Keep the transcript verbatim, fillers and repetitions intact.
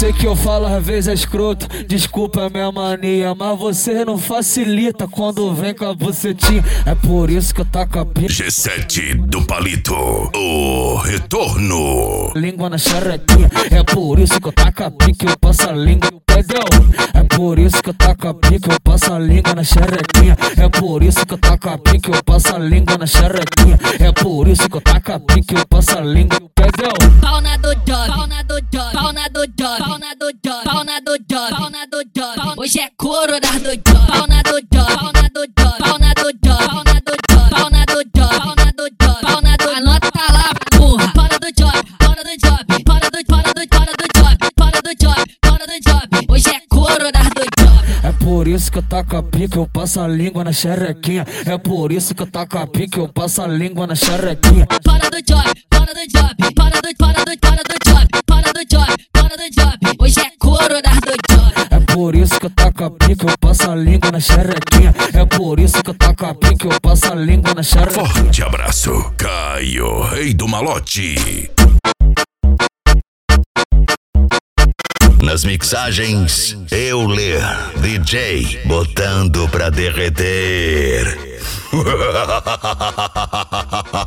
sei que eu falo às vezes é escroto, desculpa a minha mania, mas você não facilita quando vem com a bucetinha. É por isso que eu taco a pica. G sete do Palito, o retorno. Língua na xerequinha, é por isso que eu taco a pica, eu passo a língua, entendeu? É por isso que eu taco a pica, eu passo a língua na xerequinha. É por isso que eu taco a pica, eu passo a língua na xerequinha. É por isso que eu taco a pica, eu passo a língua, entendeu? Pau na do job, pau na do job, pau na do job, pau na do job, pau na do job, pau na do job. Hoje é couro das do job, pau na do job, pau na do job, pau na do job, pau na do job, pau na do job, pau na do job, pau na do. Anota tá lá, porra. Pau na do job, pau na do job, pau na do, pau na do, pau na do job, pau na do job, pau na do job. Hoje é couro das do job. É por isso que eu taco a pica, eu passo a língua na xerequinha. É por isso que eu taco a pica, eu passo a língua na xerequinha. Pau na do job, pau na do job, pau na do, pau na do, pau na do job, pau na do job, pau na do job. Hoje é couro das do job. É por isso que eu taco a pica, eu passo a língua na xerequinha. É por isso que eu taco a pica, eu passo a língua na xerequinha. Forte abraço, Caio, rei do malote. Nas mixagens, Euler, D J, botando pra derreter.